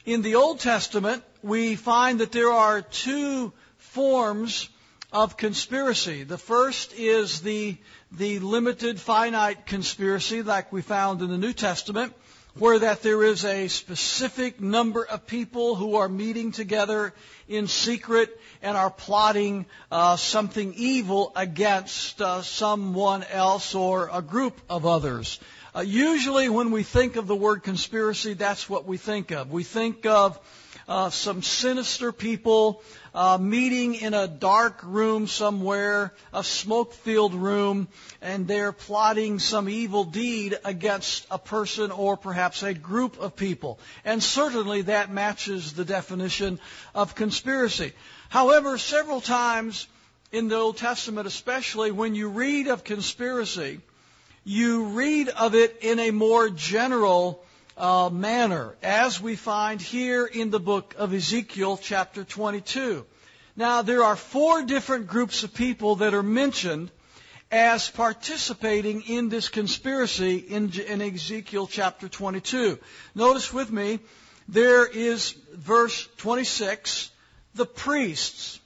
In the Old Testament, we find that there are two forms of conspiracy. The first is the limited, finite conspiracy like we found in the New Testament, where that there is a specific number of people who are meeting together in secret and are plotting something evil against someone else or a group of others. Usually when we think of the word conspiracy, that's what we think of. We think of some sinister people meeting in a dark room somewhere, a smoke-filled room, and they're plotting some evil deed against a person or perhaps a group of people. And certainly that matches the definition of conspiracy. However, several times in the Old Testament, especially when you read of conspiracy, you read of it in a more general manner, as we find here in the book of Ezekiel, chapter 22. Now, there are 4 different groups of people that are mentioned as participating in this conspiracy in Ezekiel chapter 22. Notice with me, there is verse 26, the priests.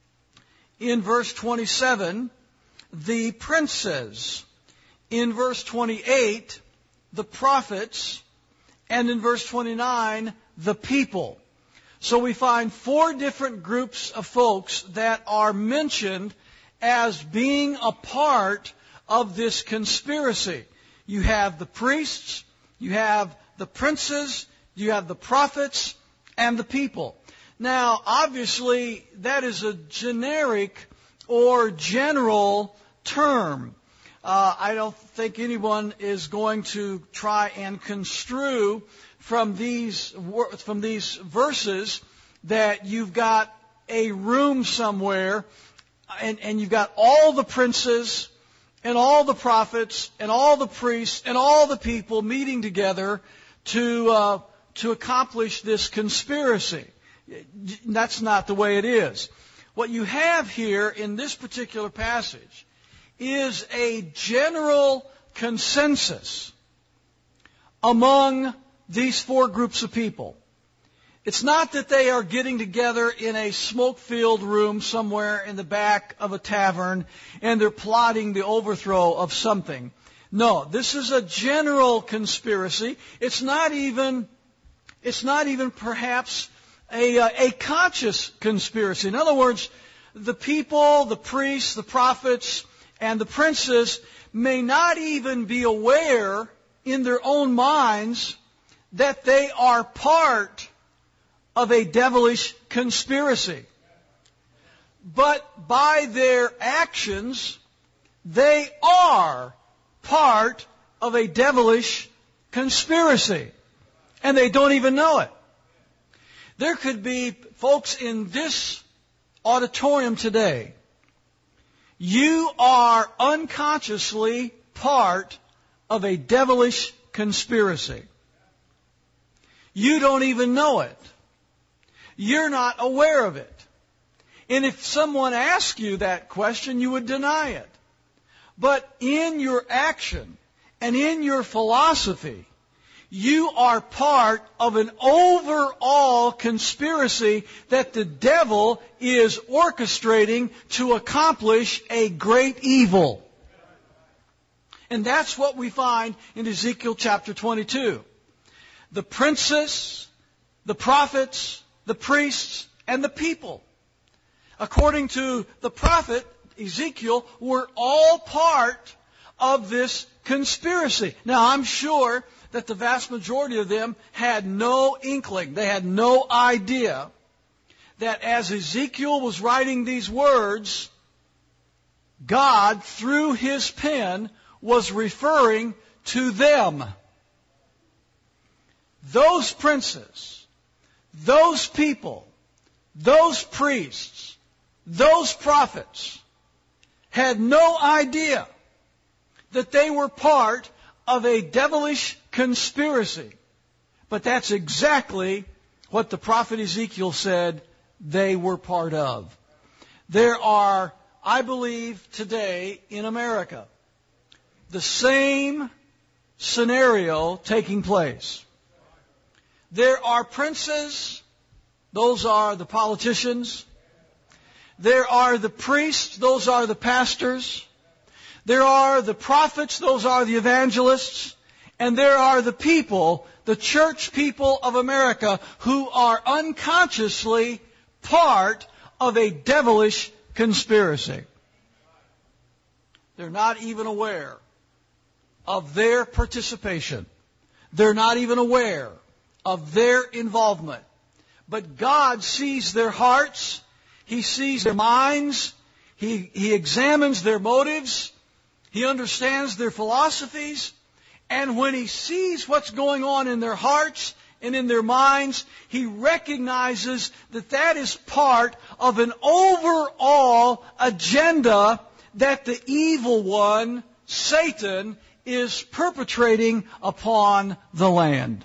In verse 27, the princes. In verse 28, the prophets. And in verse 29, the people. So we find 4 different groups of folks that are mentioned as being a part of this conspiracy. You have the priests, you have the princes, you have the prophets, and the people. Now, obviously, that is a generic or general term. I don't think anyone is going to try and construe from these verses that you've got a room somewhere and you've got all the princes and all the prophets and all the priests and all the people meeting together to accomplish this conspiracy. That's not the way it is. What you have here in this particular passage is a general consensus among these 4 groups of people. It's not that they are getting together in a smoke-filled room somewhere in the back of a tavern and they're plotting the overthrow of something. No, this is a general conspiracy. It's not even perhaps a conscious conspiracy. In other words, the people, the priests, the prophets, and the princes may not even be aware in their own minds that they are part of a devilish conspiracy. But by their actions, they are part of a devilish conspiracy. And they don't even know it. There could be folks in this auditorium today. You are unconsciously part of a devilish conspiracy. You don't even know it. You're not aware of it. And if someone asked you that question, you would deny it. But in your action and in your philosophy, you are part of an overall conspiracy that the devil is orchestrating to accomplish a great evil. And that's what we find in Ezekiel chapter 22. The princes, the prophets, the priests, and the people, according to the prophet Ezekiel, were all part of this conspiracy. Now, I'm sure that the vast majority of them had no inkling, they had no idea that as Ezekiel was writing these words, God, through his pen, was referring to them. Those princes, those people, those priests, those prophets had no idea that they were part of a devilish conspiracy. But that's exactly what the prophet Ezekiel said they were part of. There are, I believe, today in America, the same scenario taking place. There are princes. Those are the politicians. There are the priests. Those are the pastors. There are the prophets. Those are the evangelists. And there are the people, the church people of America, who are unconsciously part of a devilish conspiracy. They're not even aware of their participation. They're not even aware of their involvement. But God sees their hearts. He sees their minds. He examines their motives. He understands their philosophies. And when He sees what's going on in their hearts and in their minds, He recognizes that that is part of an overall agenda that the evil one, Satan, is perpetrating upon the land.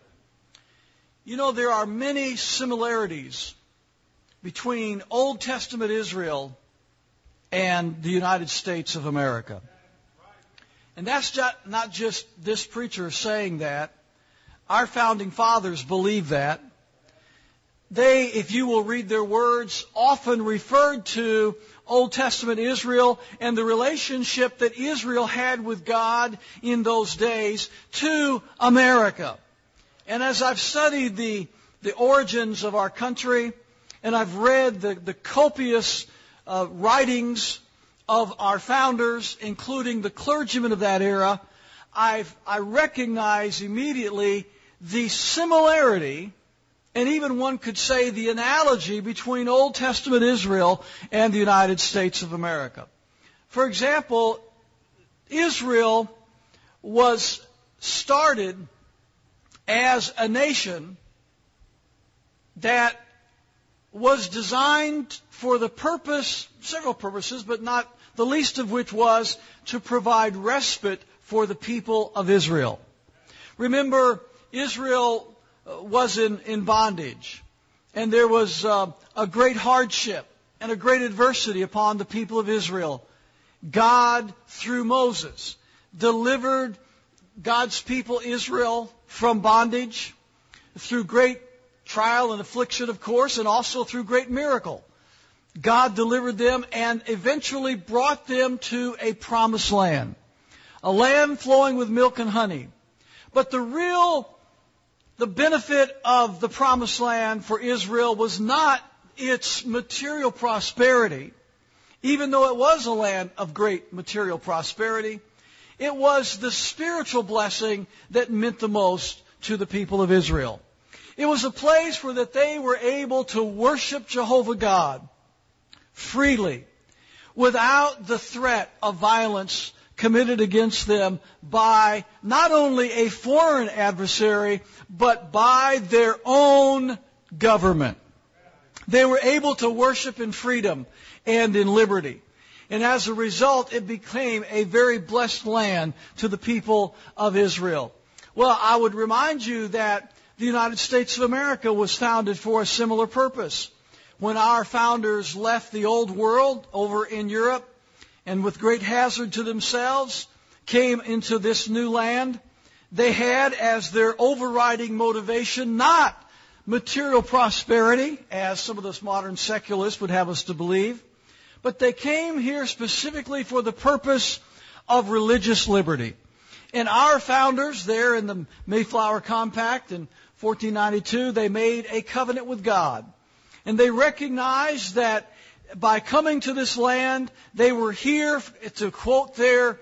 You know, there are many similarities between Old Testament Israel and the United States of America. And that's not just this preacher saying that. Our founding fathers believed that. They, if you will read their words, often referred to Old Testament Israel and the relationship that Israel had with God in those days to America. And as I've studied the origins of our country, and I've read the copious writings of our founders, including the clergymen of that era, I recognize immediately the similarity, and even one could say the analogy between Old Testament Israel and the United States of America. For example, Israel was started as a nation that was designed for the purpose, several purposes, but not the least of which was to provide respite for the people of Israel. Remember, Israel was in bondage, and there was a great hardship and a great adversity upon the people of Israel. God, through Moses, delivered God's people Israel from bondage through great trial and affliction, of course, and also through great miracle. God delivered them and eventually brought them to a promised land, a land flowing with milk and honey. But the benefit of the promised land for Israel was not its material prosperity, even though it was a land of great material prosperity. It was the spiritual blessing that meant the most to the people of Israel. It was a place where that they were able to worship Jehovah God freely, without the threat of violence committed against them by not only a foreign adversary, but by their own government. They were able to worship in freedom and in liberty. And as a result, it became a very blessed land to the people of Israel. Well, I would remind you that the United States of America was founded for a similar purpose. When our founders left the old world over in Europe and with great hazard to themselves came into this new land, they had as their overriding motivation not material prosperity, as some of those modern secularists would have us to believe, but they came here specifically for the purpose of religious liberty. And our founders there in the Mayflower Compact in 1492, they made a covenant with God. And they recognized that by coming to this land, they were here, to quote their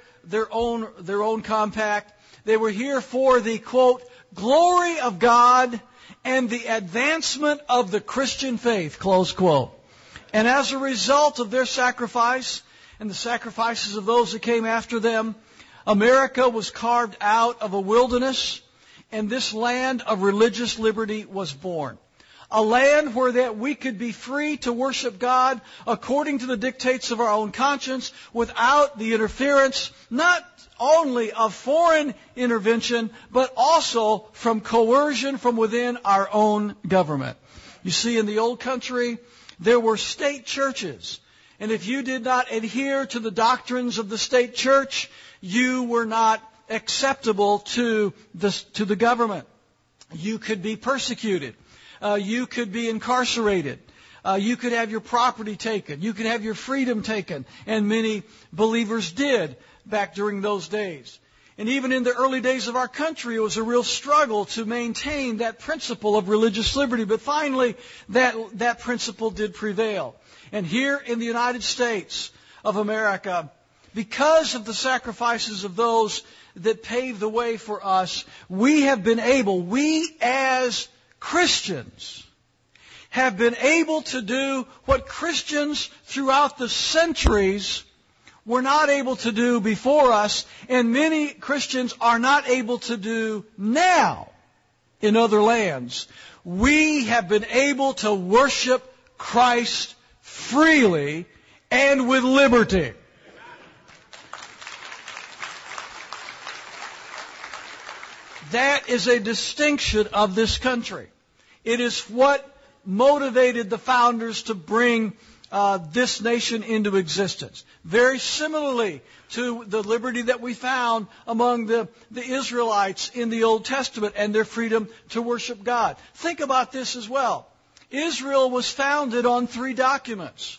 own compact, they were here for the, quote, glory of God and the advancement of the Christian faith, close quote. And as a result of their sacrifice and the sacrifices of those that came after them, America was carved out of a wilderness, and this land of religious liberty was born. A land where that we could be free to worship God according to the dictates of our own conscience without the interference, not only of foreign intervention, but also from coercion from within our own government. You see, in the old country, there were state churches. And if you did not adhere to the doctrines of the state church, you were not acceptable to the government. you could be persecuted. You could be incarcerated. You could have your property taken. You could have your freedom taken. And many believers did back during those days. And even in the early days of our country, it was a real struggle to maintain that principle of religious liberty. But finally, that principle did prevail. And here in the United States of America, because of the sacrifices of those that paved the way for us, we as Christians have been able to do what Christians throughout the centuries were not able to do before us, and many Christians are not able to do now in other lands. We have been able to worship Christ freely and with liberty. That is a distinction of this country. It is what motivated the founders to bring this nation into existence. Very similarly to the liberty that we found among the Israelites in the Old Testament and their freedom to worship God. Think about this as well. Israel was founded on 3 documents.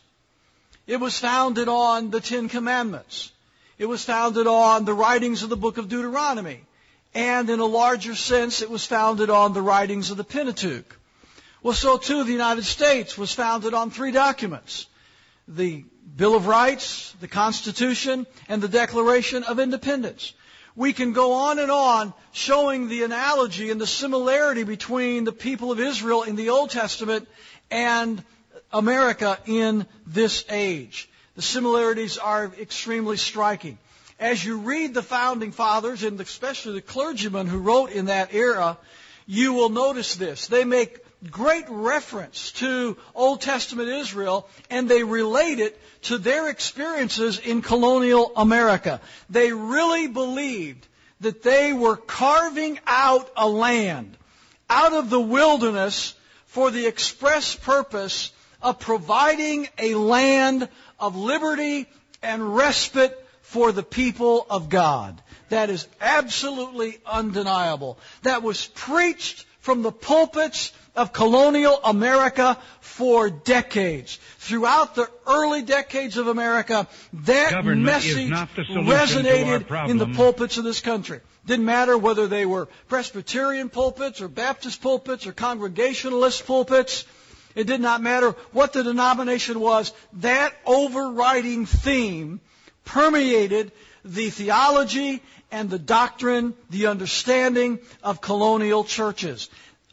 It was founded on the 10 Commandments. It was founded on the writings of the book of Deuteronomy. And in a larger sense, it was founded on the writings of the Pentateuch. Well, so too the United States was founded on 3 documents: the Bill of Rights, the Constitution, and the Declaration of Independence. We can go on showing the analogy and the similarity between the people of Israel in the Old Testament and America in this age. The similarities are extremely striking. As you read the Founding Fathers, and especially the clergymen who wrote in that era, you will notice this. They make great reference to Old Testament Israel, and they relate it to their experiences in colonial America. They really believed that they were carving out a land out of the wilderness for the express purpose of providing a land of liberty and respite for the people of God. That is absolutely undeniable. That was preached from the pulpits of colonial America for decades. Throughout the early decades of America, that message resonated in the pulpits of this country. Didn't matter whether they were Presbyterian pulpits or Baptist pulpits or Congregationalist pulpits. It did not matter what the denomination was. That overriding theme permeated the theology and the doctrine, the understanding of colonial churches.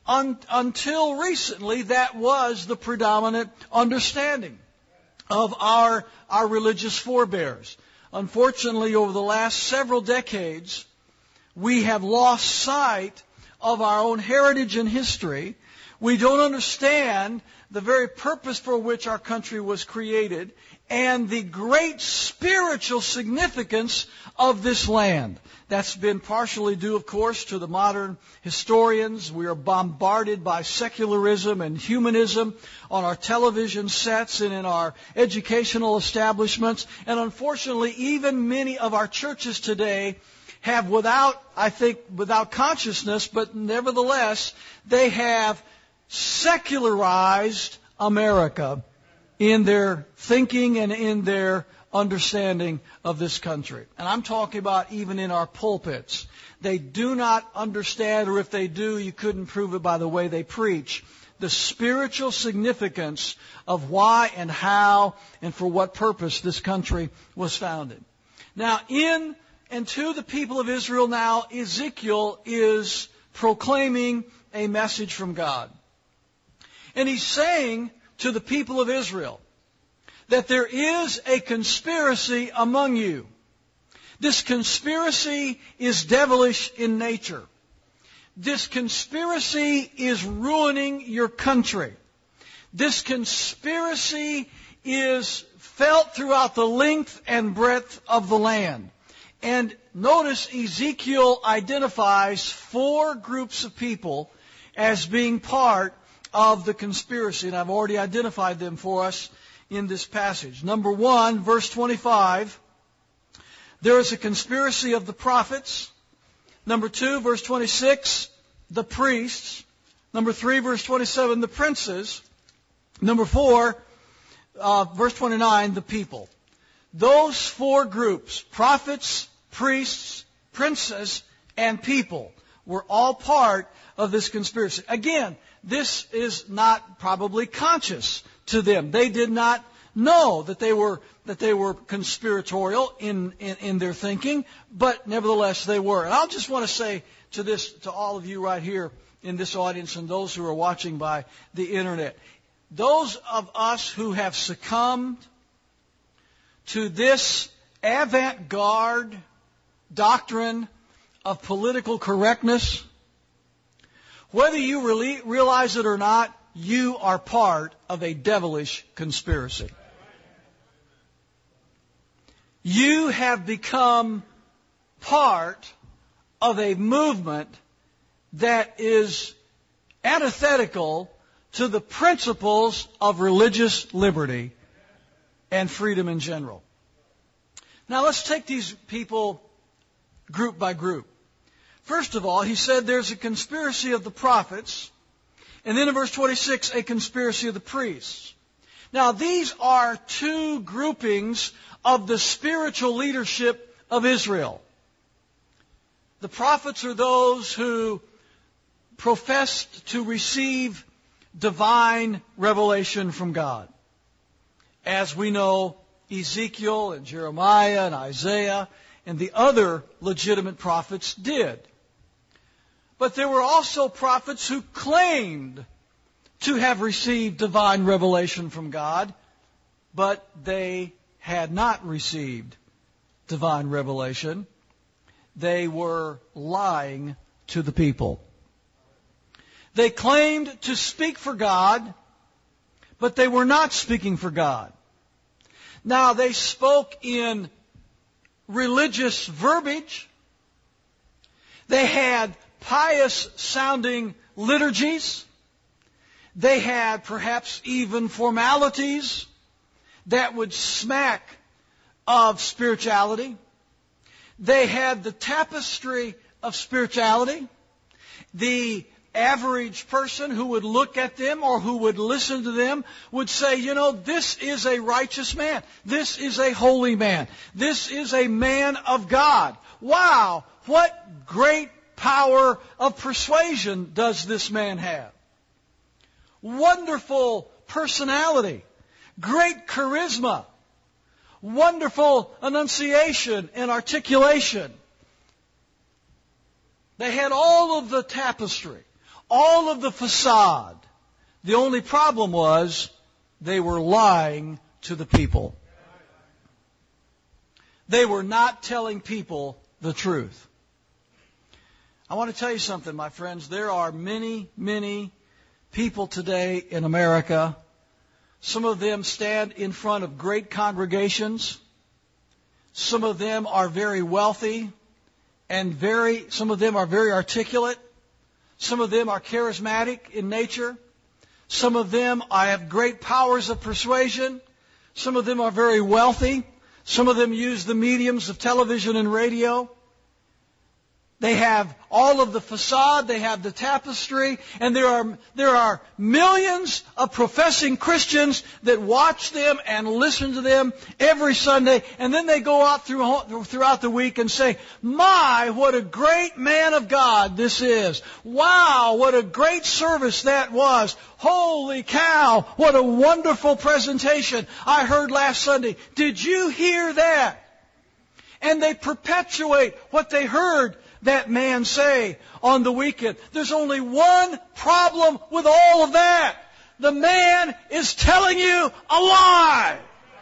Until recently, that was the predominant understanding of our religious forebears. Unfortunately, over the last several decades, we have lost sight of our own heritage and history. We don't understand the very purpose for which our country was created and the great spiritual significance of this land. That's been partially due, of course, to the modern historians. We are bombarded by secularism and humanism on our television sets and in our educational establishments. And unfortunately, even many of our churches today have without consciousness, but nevertheless, they have secularized America in their thinking and in their understanding of this country. And I'm talking about even in our pulpits. They do not understand, or if they do, you couldn't prove it by the way they preach, the spiritual significance of why and how and for what purpose this country was founded. Now, to the people of Israel now, Ezekiel is proclaiming a message from God. And he's saying to the people of Israel that there is a conspiracy among you. This conspiracy is devilish in nature. This conspiracy is ruining your country. This conspiracy is felt throughout the length and breadth of the land. And notice Ezekiel identifies 4 groups of people as being part of the conspiracy, and I've already identified them for us in this passage. Number 1, verse 25, there is a conspiracy of the prophets. Number 2, verse 26, the priests. Number 3, verse 27, the princes. Number 4, verse 29, the people. Those 4 groups, prophets, priests, princes, and people, were all part of this conspiracy. Again, this is not probably conscious to them. They did not know that they were conspiratorial in their thinking, but nevertheless they were. And I'll just want to say to all of you right here in this audience and those who are watching by the internet, those of us who have succumbed to this avant-garde doctrine of political correctness, whether you realize it or not, you are part of a devilish conspiracy. You have become part of a movement that is antithetical to the principles of religious liberty and freedom in general. Now let's take these people group by group. First of all, he said there's a conspiracy of the prophets, and then in verse 26, a conspiracy of the priests. Now these are 2 groupings of the spiritual leadership of Israel. The prophets are those who professed to receive divine revelation from God. As we know, Ezekiel and Jeremiah and Isaiah and the other legitimate prophets did. But there were also prophets who claimed to have received divine revelation from God, but they had not received divine revelation. They were lying to the people. They claimed to speak for God, but they were not speaking for God. Now, they spoke in religious verbiage. They had pious-sounding liturgies. They had perhaps even formalities that would smack of spirituality. They had the tapestry of spirituality. The average person who would look at them or who would listen to them would say, this is a righteous man. This is a holy man. This is a man of God. Wow, what great power of persuasion does this man have? Wonderful personality, great charisma, wonderful enunciation and articulation. They had all of the tapestry, all of the facade. The only problem was they were lying to the people. They were not telling people the truth. I want to tell you something, my friends. There are many, many people today in America. Some of them stand in front of great congregations. Some of them are very wealthy and some of them are very articulate. Some of them are charismatic in nature. Some of them have great powers of persuasion. Some of them are very wealthy. Some of them use the mediums of television and radio. They have all of the facade, they have the tapestry, and there are millions of professing Christians that watch them and listen to them every Sunday, and then they go out throughout the week and say, my, what a great man of God this is. Wow, what a great service that was. Holy cow, what a wonderful presentation I heard last Sunday. Did you hear that? And they perpetuate what they heard that man say on the weekend. There's only one problem with all of that. The man is telling you a lie.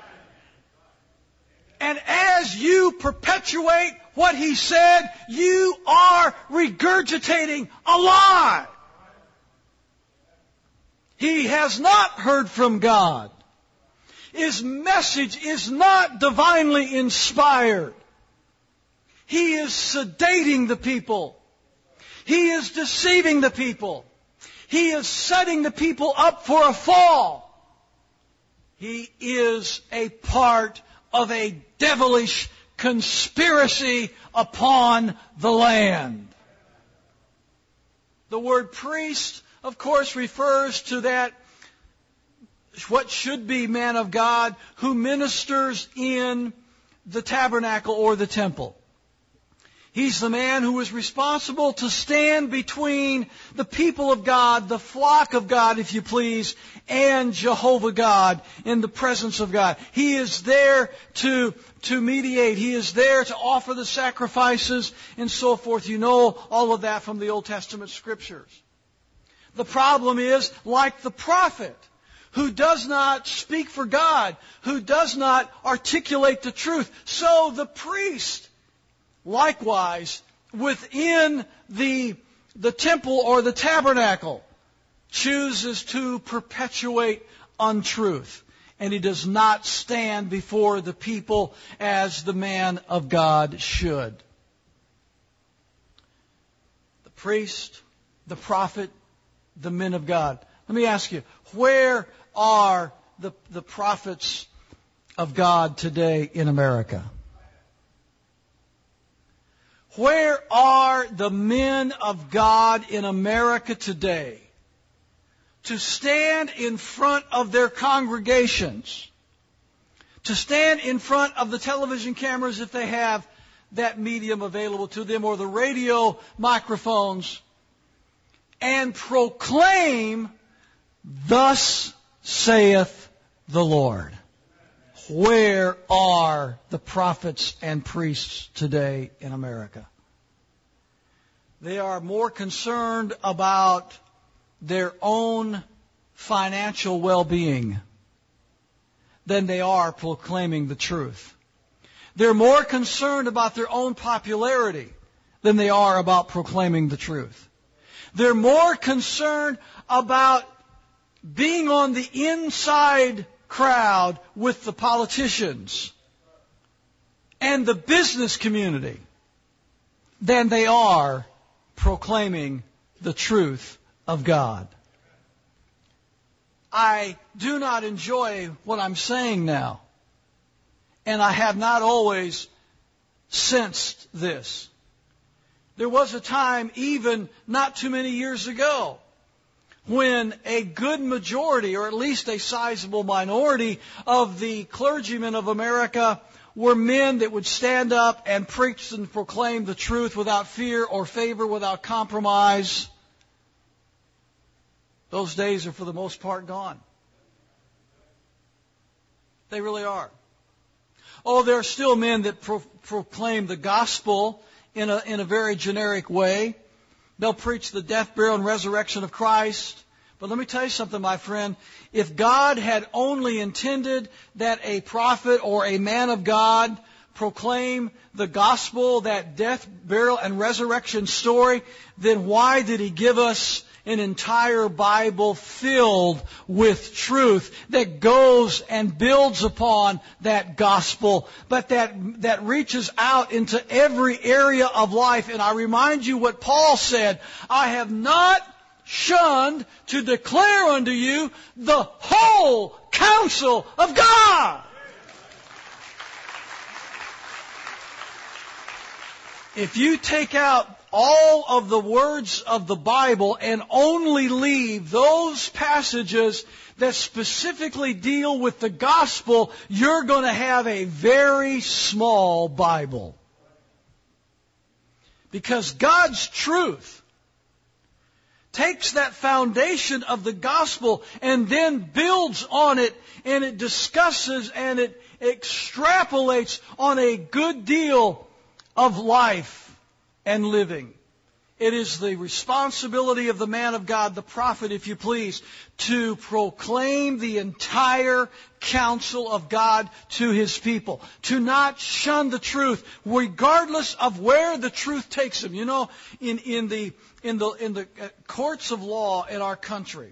And as you perpetuate what he said, you are regurgitating a lie. He has not heard from God. His message is not divinely inspired. He is sedating the people. He is deceiving the people. He is setting the people up for a fall. He is a part of a devilish conspiracy upon the land. The word priest, of course, refers to that, what should be man of God, who ministers in the tabernacle or the temple. He's the man who is responsible to stand between the people of God, the flock of God, if you please, and Jehovah God in the presence of God. He is there to mediate. He is there to offer the sacrifices and so forth. You know all of that from the Old Testament Scriptures. The problem is, like the prophet, who does not speak for God, who does not articulate the truth, so the priest, likewise, within the temple or the tabernacle, chooses to perpetuate untruth. And he does not stand before the people as the man of God should. The priest, the prophet, the men of God. Let me ask you, where are the prophets of God today in America? Where are the men of God in America today to stand in front of their congregations, to stand in front of the television cameras if they have that medium available to them, or the radio microphones, and proclaim, "Thus saith the Lord"? Where are the prophets and priests today in America? They are more concerned about their own financial well-being than they are proclaiming the truth. They're more concerned about their own popularity than they are about proclaiming the truth. They're more concerned about being on the inside crowd with the politicians and the business community than they are proclaiming the truth of God. I do not enjoy what I'm saying now, and I have not always sensed this. There was a time, even not too many years ago, when a good majority, or at least a sizable minority, of the clergymen of America were men that would stand up and preach and proclaim the truth without fear or favor, without compromise. Those days are for the most part gone. They really are. Oh, there are still men that proclaim the gospel in a very generic way. They'll preach the death, burial, and resurrection of Christ. But let me tell you something, my friend. If God had only intended that a prophet or a man of God proclaim the gospel, that death, burial, and resurrection story, then why did He give us an entire Bible filled with truth that goes and builds upon that gospel, but that reaches out into every area of life? And I remind you what Paul said, "I have not shunned to declare unto you the whole counsel of God." If you take out all of the words of the Bible and only leave those passages that specifically deal with the gospel, you're going to have a very small Bible. Because God's truth takes that foundation of the gospel and then builds on it, and it discusses and it extrapolates on a good deal of life and living. It is the responsibility of the man of God, the prophet, if you please, to proclaim the entire counsel of God to His people, to not shun the truth, regardless of where the truth takes them. You know, in the courts of law in our country,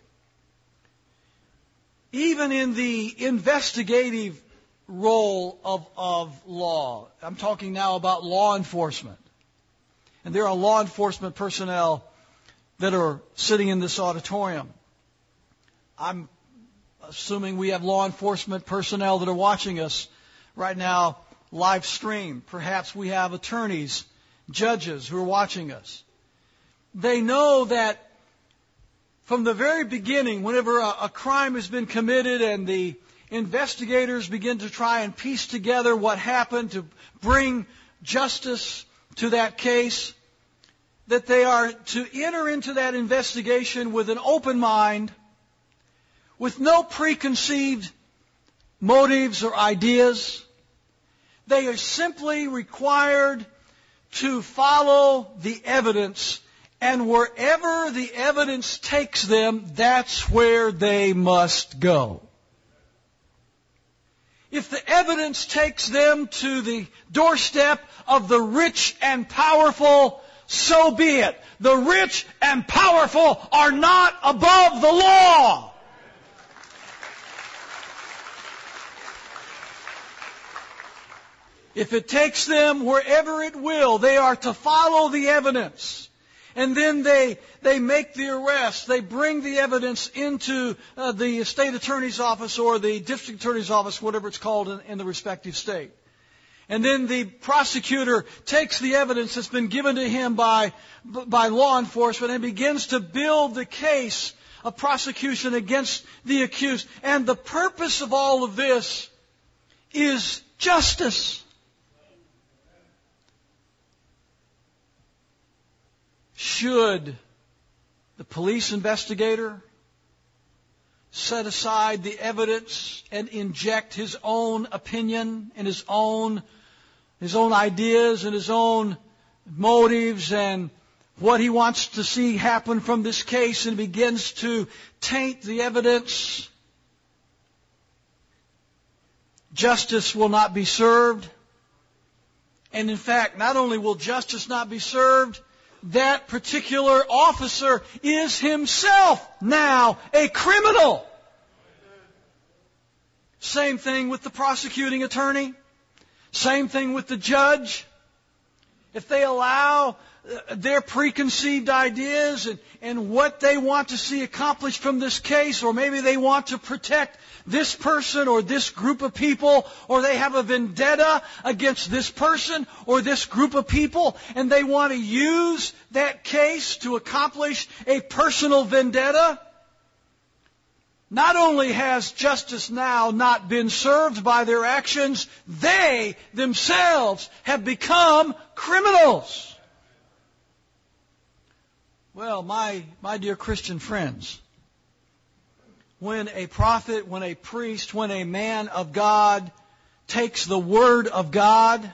even in the investigative role of law, I'm talking now about law enforcement. And there are law enforcement personnel that are sitting in this auditorium. I'm assuming we have law enforcement personnel that are watching us right now live stream. Perhaps we have attorneys, judges who are watching us. They know that from the very beginning, whenever a crime has been committed and the investigators begin to try and piece together what happened to bring justice to that case, that they are to enter into that investigation with an open mind, with no preconceived motives or ideas. They are simply required to follow the evidence, and wherever the evidence takes them, that's where they must go. If the evidence takes them to the doorstep of the rich and powerful, so be it. The rich and powerful are not above the law. If it takes them wherever it will, they are to follow the evidence. And then they make the arrest. They bring the evidence into the state attorney's office or the district attorney's office, whatever it's called in the respective state. And then the prosecutor takes the evidence that's been given to him by law enforcement and begins to build the case of prosecution against the accused. And the purpose of all of this is justice. Should the police investigator set aside the evidence and inject his own opinion and his own ideas and his own motives and what he wants to see happen from this case and begins to taint the evidence, justice will not be served. And in fact, not only will justice not be served, that particular officer is himself now a criminal. Same thing with the prosecuting attorney. Same thing with the judge. If they allow their preconceived ideas and what they want to see accomplished from this case, or maybe they want to protect this person or this group of people, or they have a vendetta against this person or this group of people, and they want to use that case to accomplish a personal vendetta, not only has justice now not been served by their actions, they themselves have become criminals. Well, my dear Christian friends, when a prophet, when a priest, when a man of God takes the Word of God,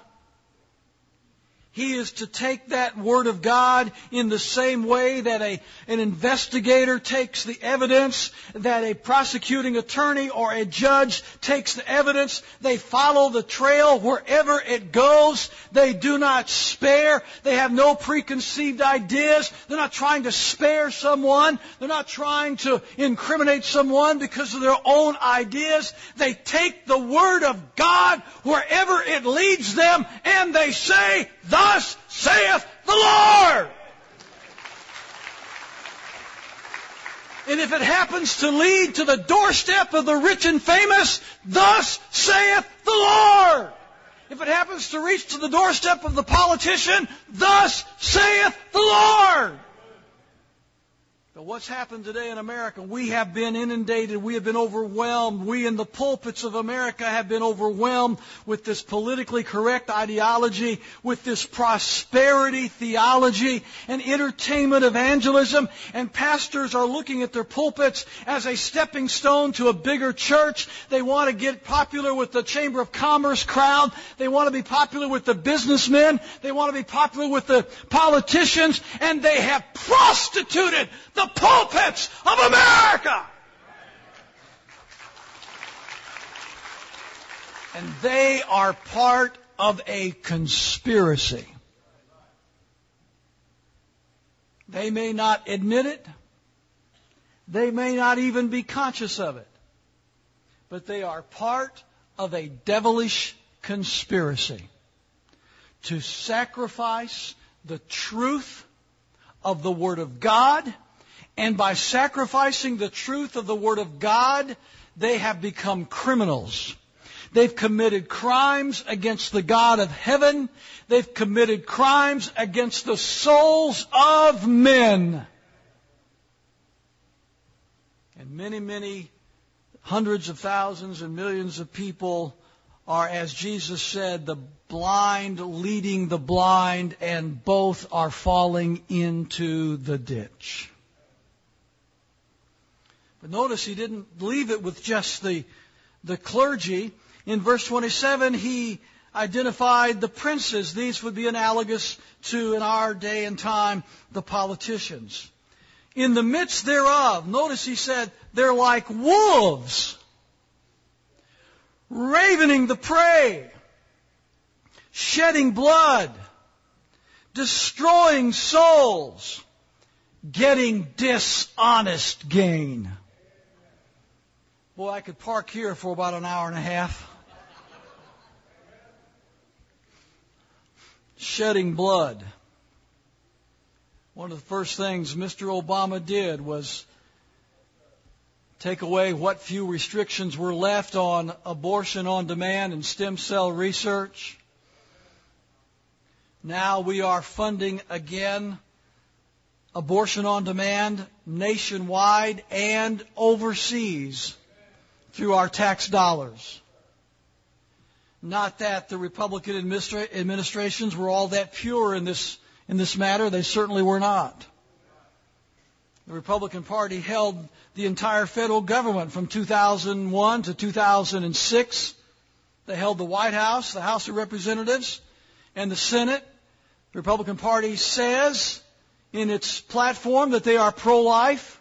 he is to take that Word of God in the same way that an investigator takes the evidence, that a prosecuting attorney or a judge takes the evidence. They follow the trail wherever it goes. They do not spare. They have no preconceived ideas. They're not trying to spare someone. They're not trying to incriminate someone because of their own ideas. They take the Word of God wherever it leads them, and they say, "Thus saith the Lord." And if it happens to lead to the doorstep of the rich and famous, "Thus saith the Lord." If it happens to reach to the doorstep of the politician, "Thus saith the Lord." But what's happened today in America? We have been inundated. We have been overwhelmed. We in the pulpits of America have been overwhelmed with this politically correct ideology, with this prosperity theology and entertainment evangelism. And pastors are looking at their pulpits as a stepping stone to a bigger church. They want to get popular with the Chamber of Commerce crowd. They want to be popular with the businessmen. They want to be popular with the politicians. And they have prostituted the pulpits of America. And they are part of a conspiracy. They may not admit it. They may not even be conscious of it. But they are part of a devilish conspiracy to sacrifice the truth of the Word of God. And by sacrificing the truth of the Word of God, they have become criminals. They've committed crimes against the God of heaven. They've committed crimes against the souls of men. And many, many hundreds of thousands and millions of people are, as Jesus said, the blind leading the blind, and both are falling into the ditch. But notice he didn't leave it with just the clergy. In verse 27, he identified the princes. These would be analogous to, in our day and time, the politicians. In the midst thereof, notice he said, they're like wolves, ravening the prey, shedding blood, destroying souls, getting dishonest gain. Boy, I could park here for about an hour and a half. Shedding blood. One of the first things Mr. Obama did was take away what few restrictions were left on abortion on demand and stem cell research. Now we are funding again abortion on demand nationwide and overseas through our tax dollars. Not that the Republican administrations were all that pure in this matter. They certainly were not. The Republican Party held the entire federal government from 2001 to 2006. They held the White House, the House of Representatives, and the Senate. The Republican Party says in its platform that they are pro-life.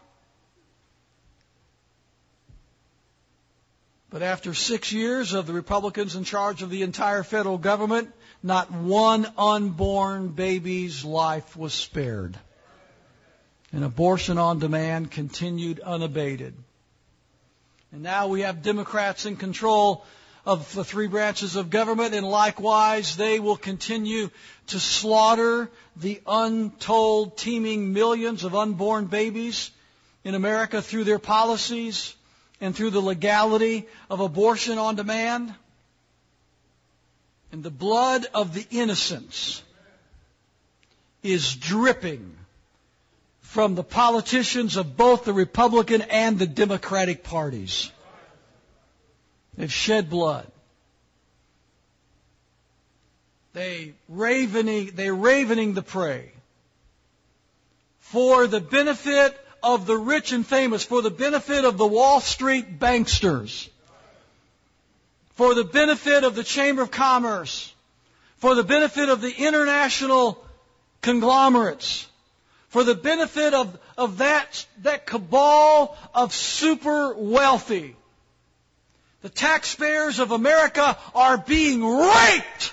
But after 6 years of the Republicans in charge of the entire federal government, not one unborn baby's life was spared. And abortion on demand continued unabated. And now we have Democrats in control of the three branches of government, and likewise they will continue to slaughter the untold teeming millions of unborn babies in America through their policies and through the legality of abortion on demand. And the blood of the innocents is dripping from the politicians of both the Republican and the Democratic parties. They've shed blood. They're ravening the prey for the benefit of the rich and famous, for the benefit of the Wall Street banksters, for the benefit of the Chamber of Commerce, for the benefit of the international conglomerates, for the benefit of that cabal of super wealthy. The taxpayers of America are being raped.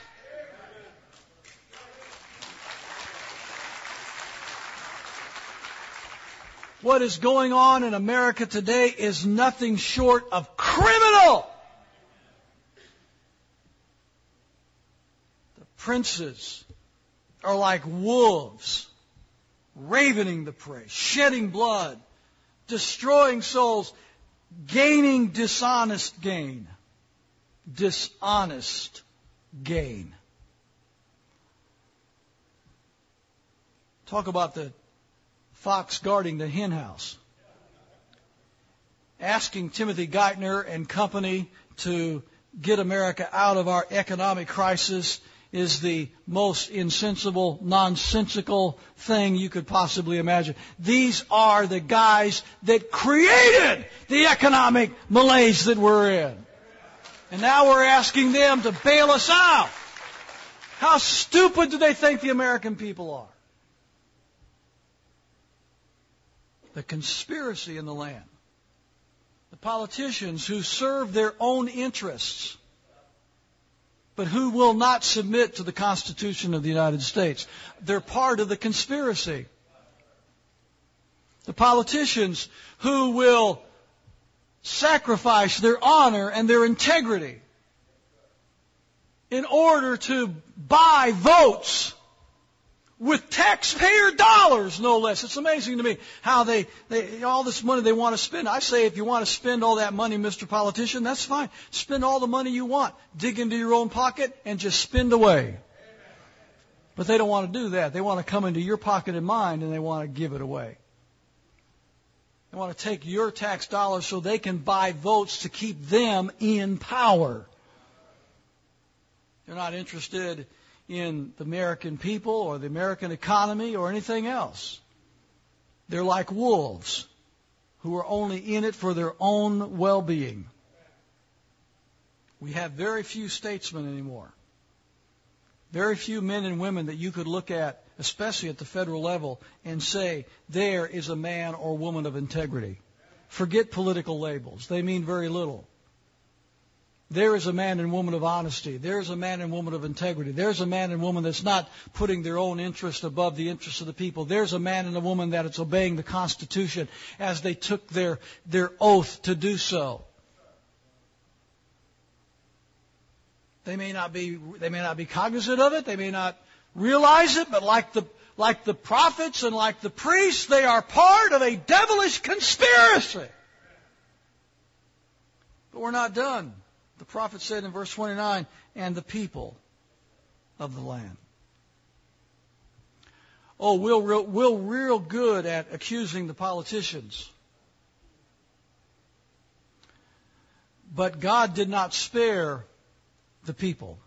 What is going on in America today is nothing short of criminal. The princes are like wolves, ravening the prey, shedding blood, destroying souls, gaining dishonest gain. Dishonest gain. Talk about the fox guarding the hen house. Asking Timothy Geithner and company to get America out of our economic crisis is the most insensible, nonsensical thing you could possibly imagine. These are the guys that created the economic malaise that we're in. And now we're asking them to bail us out. How stupid do they think the American people are? The conspiracy in the land. The politicians who serve their own interests, but who will not submit to the Constitution of the United States. They're part of the conspiracy. The politicians who will sacrifice their honor and their integrity in order to buy votes with taxpayer dollars, no less. It's amazing to me how they all this money they want to spend. I say if you want to spend all that money, Mr. Politician, that's fine. Spend all the money you want. Dig into your own pocket and just spend away. But they don't want to do that. They want to come into your pocket and mine, and they want to give it away. They want to take your tax dollars so they can buy votes to keep them in power. They're not interested in the American people or the American economy or anything else. They're like wolves who are only in it for their own well-being. We have very few statesmen anymore. Very few men and women that you could look at, especially at the federal level, and say, there is a man or woman of integrity. Forget political labels. They mean very little. There is a man and woman of honesty. There is a man and woman of integrity. There's a man and woman that's not putting their own interest above the interest of the people. There's a man and a woman that is obeying the Constitution as they took their oath to do so. They may not be cognizant of it. They may not realize it. But like the prophets and like the priests, they are part of a devilish conspiracy. But we're not done. The prophet said in verse 29, and the people of the land. Oh, we're real good at accusing the politicians. But God did not spare the people.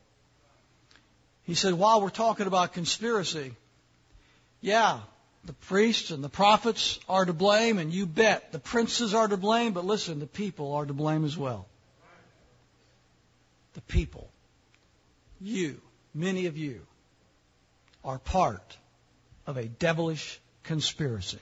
He said, while we're talking about conspiracy, yeah, the priests and the prophets are to blame, and you bet the princes are to blame, but listen, the people are to blame as well. The people, you, many of you, are part of a devilish conspiracy.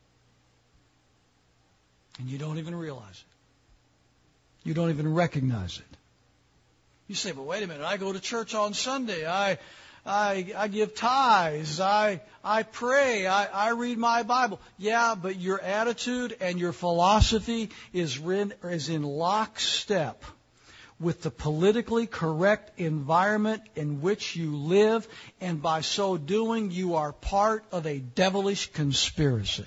And you don't even realize it. You don't even recognize it. You say, but wait a minute, I go to church on Sunday. I give tithes. I pray. I read my Bible. Yeah, but your attitude and your philosophy is in lockstep with the politically correct environment in which you live, and by so doing, you are part of a devilish conspiracy.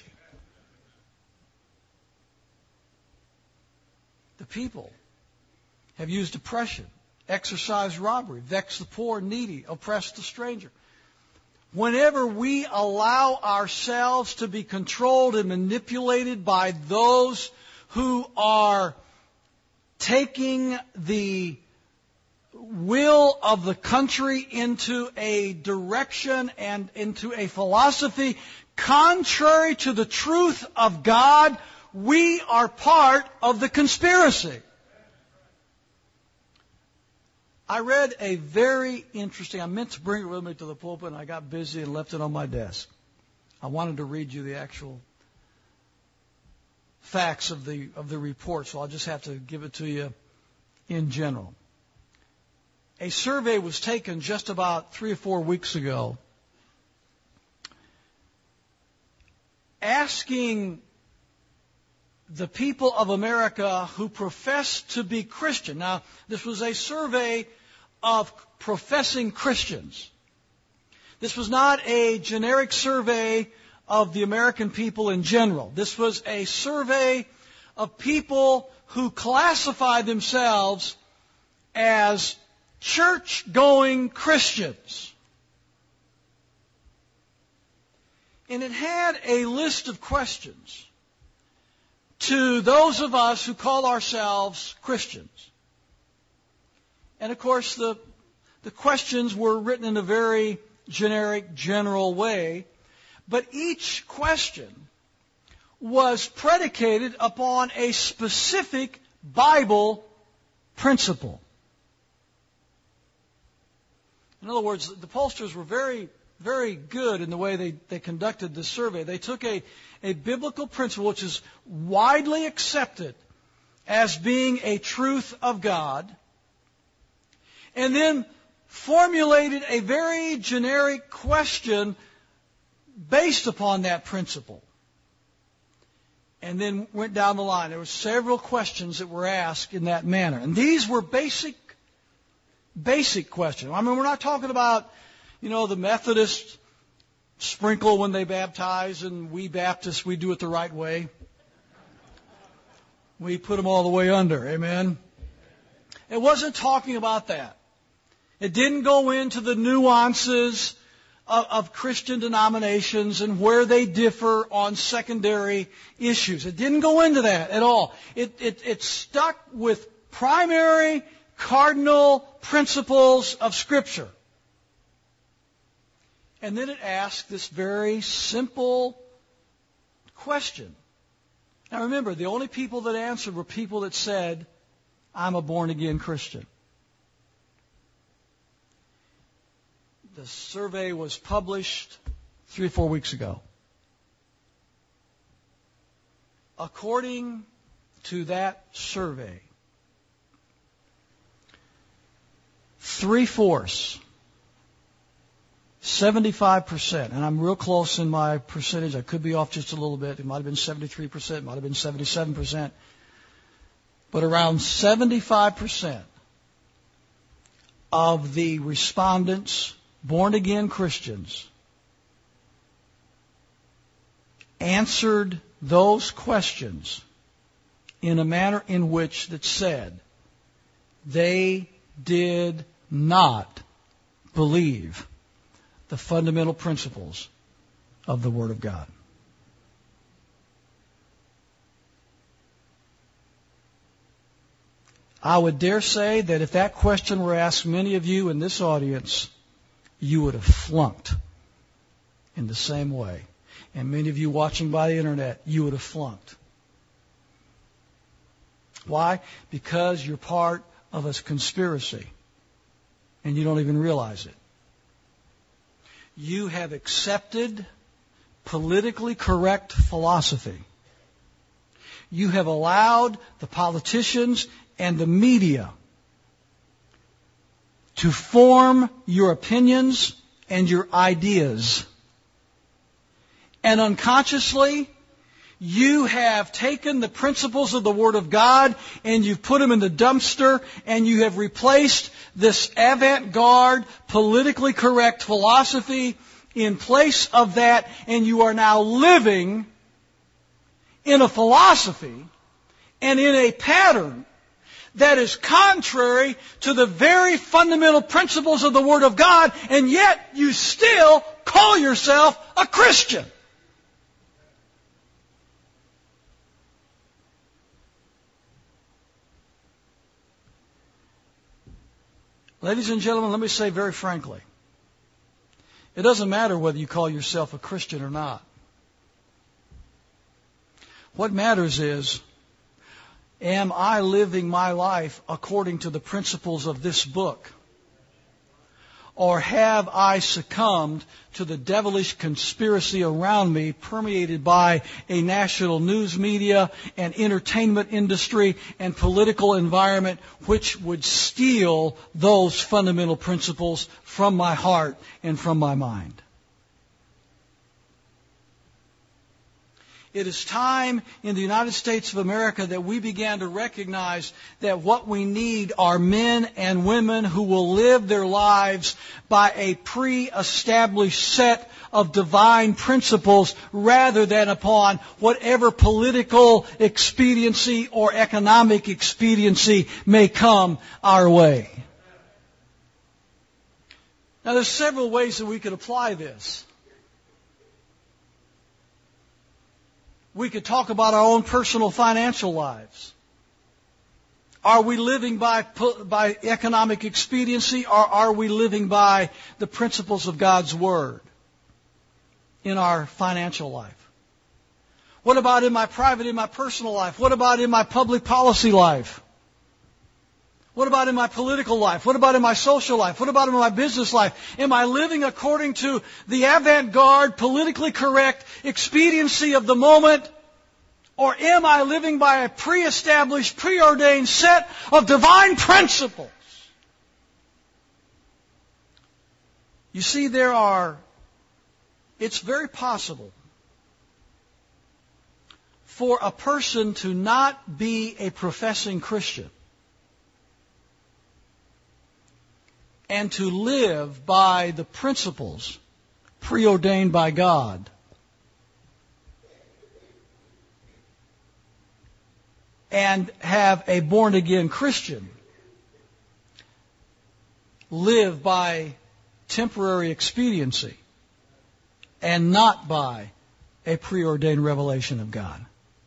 The people have used oppression, exercised robbery, vexed the poor and needy, oppressed the stranger. Whenever we allow ourselves to be controlled and manipulated by those who are taking the will of the country into a direction and into a philosophy contrary to the truth of God, we are part of the conspiracy. I read a very interesting, I meant to bring it with me to the pulpit, and I got busy and left it on my desk. I wanted to read you the actual facts of the report, so I'll just have to give it to you in general. A survey was taken just about 3 or 4 weeks ago asking the people of America who profess to be Christian. Now, this was a survey of professing Christians. This was not a generic survey of the American people in general. This was a survey of people who classify themselves as church-going Christians. And it had a list of questions to those of us who call ourselves Christians. And of course, the questions were written in a very generic, general way. But each question was predicated upon a specific Bible principle. In other words, the pollsters were very, very good in the way they conducted this survey. They took a biblical principle which is widely accepted as being a truth of God, and then formulated a very generic question based upon that principle. And then went down the line. There were several questions that were asked in that manner. And these were basic questions. I mean, we're not talking about, the Methodist sprinkle when they baptize, and we Baptists, we do it the right way. We put them all the way under. Amen? It wasn't talking about that. It didn't go into the nuances of Christian denominations and where they differ on secondary issues. It didn't go into that at all. It stuck with primary cardinal principles of Scripture. And then it asked this very simple question. Now remember, the only people that answered were people that said, I'm a born-again Christian. The survey was published 3 or 4 weeks ago. According to that survey, 3/4, 75%, and I'm real close in my percentage. I could be off just a little bit. It might have been 73%, it might have been 77%. But around 75% of the respondents, born-again Christians, answered those questions in a manner in which that said they did not believe the fundamental principles of the Word of God. I would dare say that if that question were asked many of you in this audience, you would have flunked in the same way. And many of you watching by the internet, you would have flunked. Why? Because you're part of a conspiracy, and you don't even realize it. You have accepted politically correct philosophy. You have allowed the politicians and the media to form your opinions and your ideas. And unconsciously, you have taken the principles of the Word of God and you've put them in the dumpster, and you have replaced this avant-garde, politically correct philosophy in place of that, and you are now living in a philosophy and in a pattern that is contrary to the very fundamental principles of the Word of God, and yet you still call yourself a Christian. Ladies and gentlemen, let me say very frankly, it doesn't matter whether you call yourself a Christian or not. What matters is, am I living my life according to the principles of this book? Or have I succumbed to the devilish conspiracy around me, permeated by a national news media and entertainment industry and political environment, which would steal those fundamental principles from my heart and from my mind? It is time in the United States of America that we began to recognize that what we need are men and women who will live their lives by a pre-established set of divine principles rather than upon whatever political expediency or economic expediency may come our way. Now, there's several ways that we could apply this. We could talk about our own personal financial lives. Are we living by economic expediency, or are we living by the principles of God's Word in our financial life? What about in my private, in my personal life? What about in my public policy life? What about in my political life? What about in my social life? What about in my business life? Am I living according to the avant-garde, politically correct expediency of the moment? Or am I living by a pre-established, preordained set of divine principles? You see, it's very possible for a person to not be a professing Christian and to live by the principles preordained by God. And have a born-again Christian live by temporary expediency and not by a preordained revelation of God.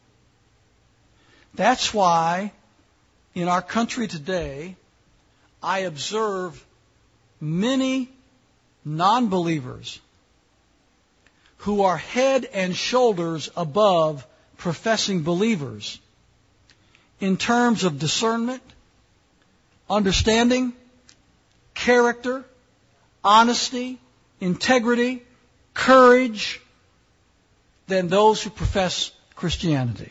That's why in our country today, I observe many non-believers who are head and shoulders above professing believers in terms of discernment, understanding, character, honesty, integrity, courage, than those who profess Christianity.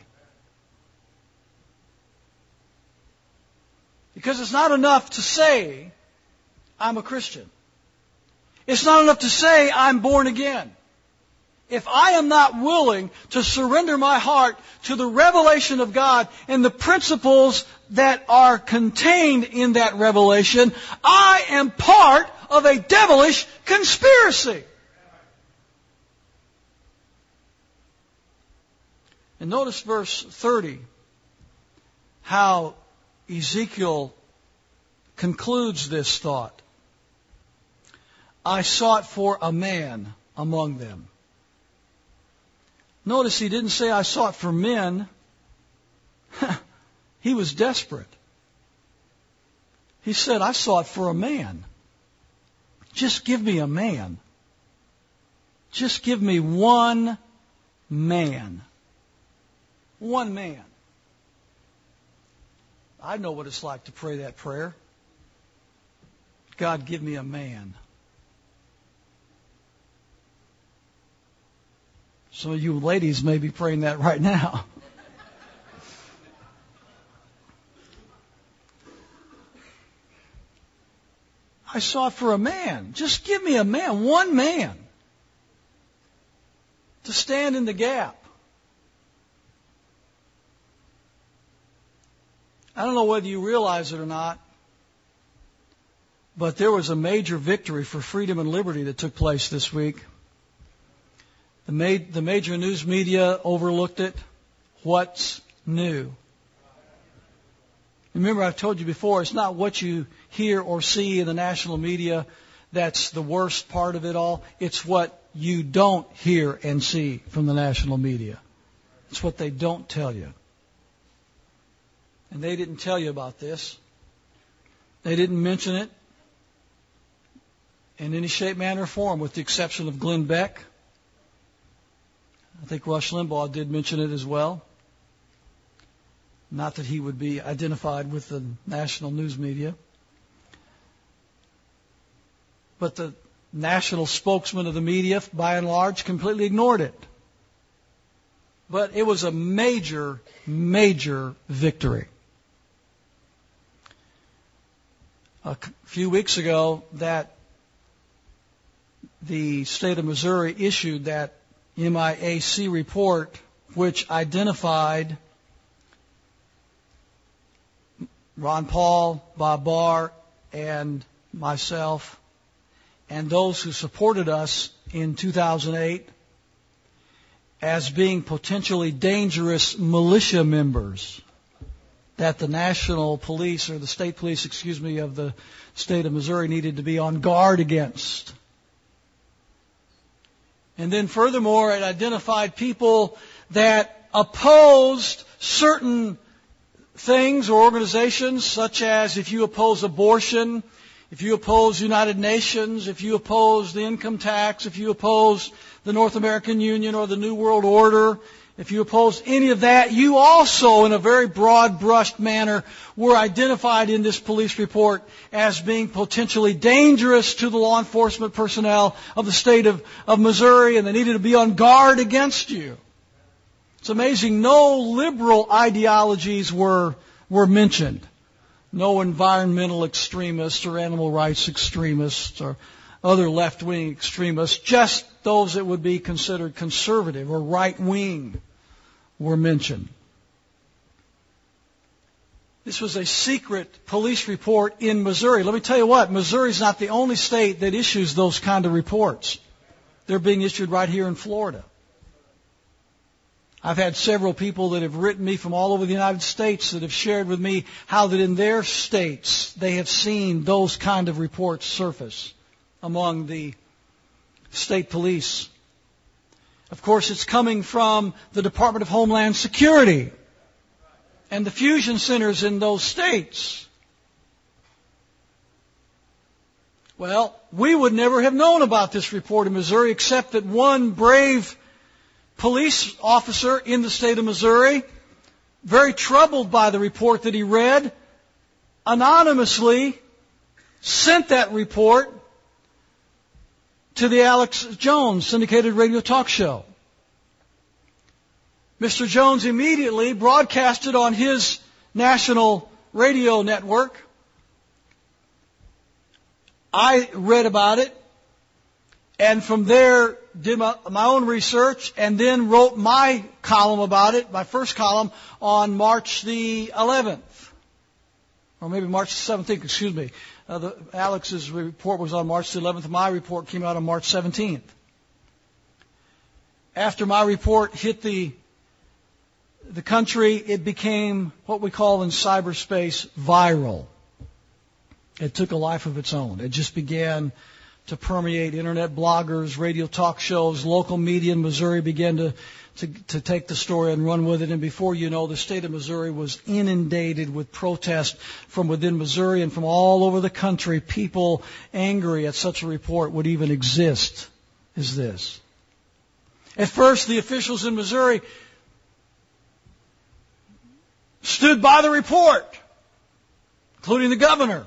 Because it's not enough to say, I'm a Christian. It's not enough to say, I'm born again. If I am not willing to surrender my heart to the revelation of God and the principles that are contained in that revelation, I am part of a devilish conspiracy. And notice verse 30, how Ezekiel concludes this thought. I sought for a man among them. Notice he didn't say I sought for men. He was desperate. He said, I sought for a man. Just give me a man. Just give me one man. One man. I know what it's like to pray that prayer. God, give me a man. Some of you ladies may be praying that right now. I sought for a man. Just give me a man, one man, to stand in the gap. I don't know whether you realize it or not, but there was a major victory for freedom and liberty that took place this week. The major news media overlooked it. What's new? Remember, I've told you before, it's not what you hear or see in the national media that's the worst part of it all. It's what you don't hear and see from the national media. It's what they don't tell you. And they didn't tell you about this. They didn't mention it in any shape, manner, or form, with the exception of Glenn Beck. I think Rush Limbaugh did mention it as well. Not that he would be identified with the national news media. But the national spokesman of the media, by and large, completely ignored it. But it was a major, major victory. A few weeks ago, that the state of Missouri issued that MIAC report, which identified Ron Paul, Bob Barr, and myself, and those who supported us in 2008 as being potentially dangerous militia members that the national police, or the state police, of the state of Missouri needed to be on guard against. And then furthermore, it identified people that opposed certain things or organizations, such as if you oppose abortion, if you oppose United Nations, if you oppose the income tax, if you oppose the North American Union or the New World Order, if you oppose any of that, you also, in a very broad-brushed manner, were identified in this police report as being potentially dangerous to the law enforcement personnel of the state of Missouri, and they needed to be on guard against you. It's amazing. No liberal ideologies were mentioned. No environmental extremists or animal rights extremists or other left-wing extremists. Just those that would be considered conservative or right-wing were mentioned. This was a secret police report in Missouri. Let me tell you what, Missouri is not the only state that issues those kind of reports. They're being issued right here in Florida. I've had several people that have written me from all over the United States that have shared with me how that in their states they have seen those kind of reports surface among the state police. Of course, it's coming from the Department of Homeland Security and the fusion centers in those states. Well, we would never have known about this report in Missouri except that one brave police officer in the state of Missouri, very troubled by the report that he read, anonymously sent that report to the Alex Jones syndicated radio talk show. Mr. Jones immediately broadcasted on his national radio network. I read about it, and from there did my own research, and then wrote my column about it, my first column, on March the 11th. Or maybe March the 17th, excuse me. Alex's report was on March the 11th. My report came out on March 17th. After my report hit the country, it became what we call in cyberspace viral. It took a life of its own. It just began to permeate internet bloggers, radio talk shows, local media in Missouri began to take the story and run with it. And before you know, the state of Missouri was inundated with protest from within Missouri and from all over the country. People angry at such a report would even exist as this. At first, the officials in Missouri stood by the report, including the governor.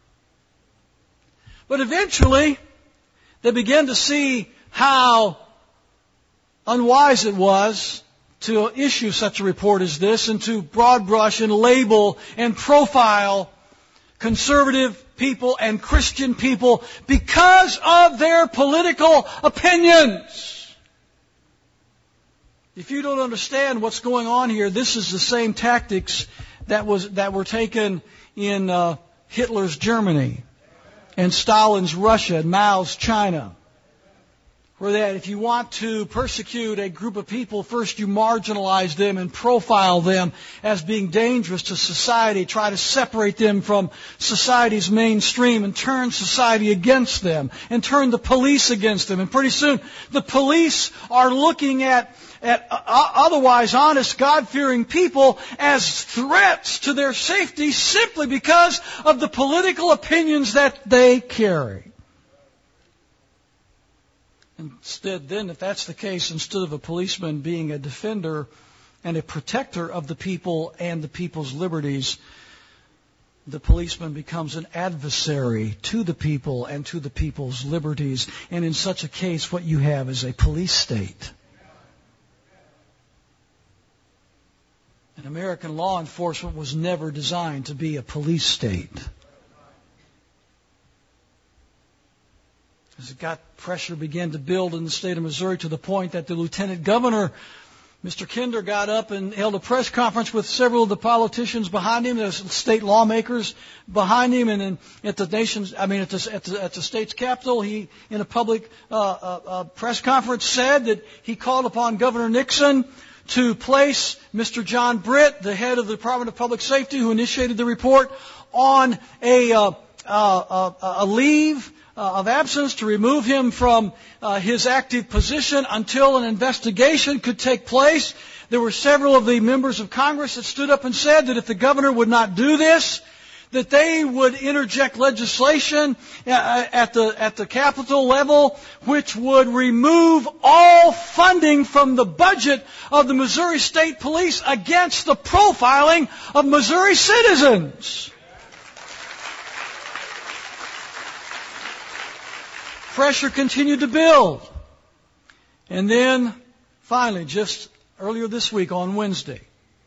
But eventually, they began to see how unwise it was to issue such a report as this and to broad brush and label and profile conservative people and Christian people because of their political opinions. If you don't understand what's going on here, this is the same tactics that were taken in Hitler's Germany and Stalin's Russia and Mao's China. Where that if you want to persecute a group of people, first you marginalize them and profile them as being dangerous to society, try to separate them from society's mainstream and turn society against them and turn the police against them. And pretty soon the police are looking at otherwise honest, God-fearing people as threats to their safety simply because of the political opinions that they carry. Instead, then, if that's the case, instead of a policeman being a defender and a protector of the people and the people's liberties, the policeman becomes an adversary to the people and to the people's liberties. And in such a case, what you have is a police state. And American law enforcement was never designed to be a police state. As pressure began to build in the state of Missouri to the point that the lieutenant governor, Mr. Kinder, got up and held a press conference with several of the politicians behind him, the state lawmakers behind him, and then at the state's capitol, he, in a public press conference, said that he called upon Governor Nixon to place Mr. John Britt, the head of the Department of Public Safety, who initiated the report, on a leave of absence, to remove him from his active position until an investigation could take place. There were several of the members of Congress that stood up and said that if the governor would not do this, that they would interject legislation at the Capitol level, which would remove all funding from the budget of the Missouri State Police against the profiling of Missouri citizens. Pressure continued to build. And then, finally, just earlier this week on Wednesday,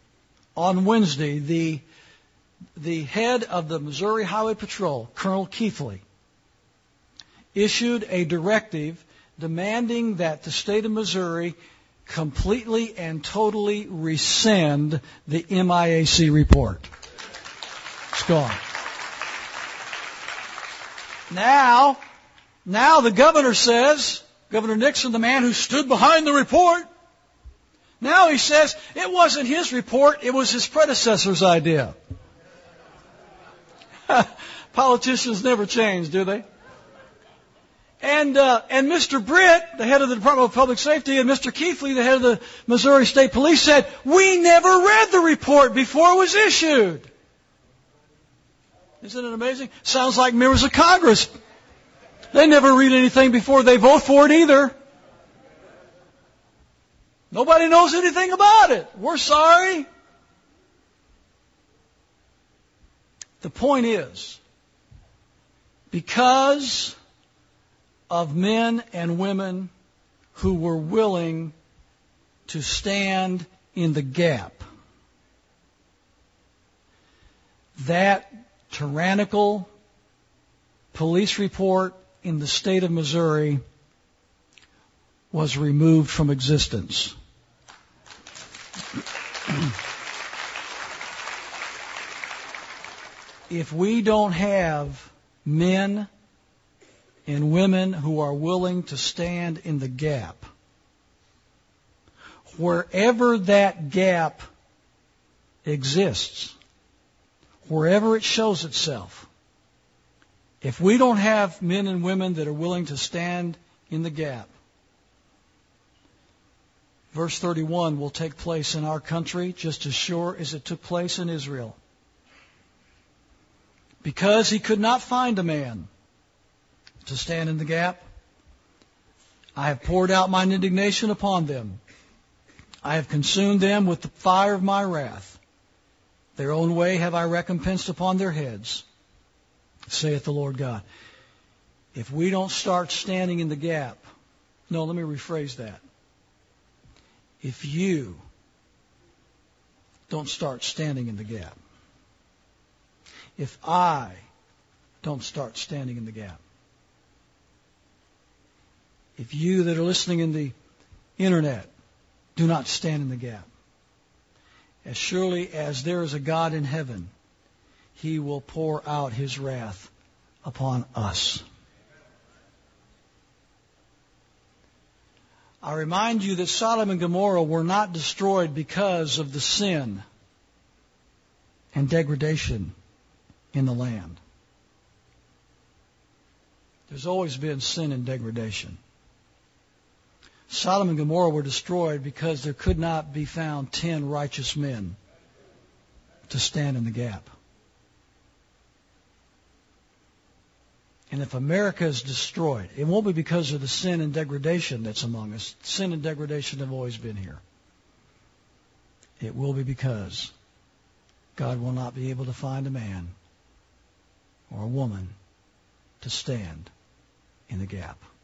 the head of the Missouri Highway Patrol, Colonel Keithley, issued a directive demanding that the state of Missouri completely and totally rescind the MIAC report. It's gone. Now the governor says Governor Nixon, the man who stood behind the report. Now he says it wasn't his report, it was his predecessor's idea. Politicians never change, do they? And Mr. Britt, the head of the Department of Public Safety, and Mr. Keithley, the head of the Missouri State Police, said, we never read the report before it was issued. Isn't it amazing? Sounds like members of Congress. They never read anything before they vote for it either. Nobody knows anything about it. We're sorry. The point is, because of men and women who were willing to stand in the gap, that tyrannical police report in the state of Missouri was removed from existence. If we don't have men and women who are willing to stand in the gap, wherever that gap exists, wherever it shows itself, if we don't have men and women that are willing to stand in the gap, verse 31 will take place in our country just as sure as it took place in Israel. Because he could not find a man to stand in the gap, I have poured out mine indignation upon them. I have consumed them with the fire of my wrath. Their own way have I recompensed upon their heads, saith the Lord God. If we don't start standing in the gap, no, let me rephrase that. If you don't start standing in the gap, if I don't start standing in the gap, if you that are listening in the internet do not stand in the gap, as surely as there is a God in heaven, he will pour out his wrath upon us. I remind you that Sodom and Gomorrah were not destroyed because of the sin and degradation in the land. There's always been sin and degradation. Sodom and Gomorrah were destroyed because there could not be found 10 righteous men to stand in the gap. And if America is destroyed, it won't be because of the sin and degradation that's among us. Sin and degradation have always been here. It will be because God will not be able to find a man or a woman to stand in the gap.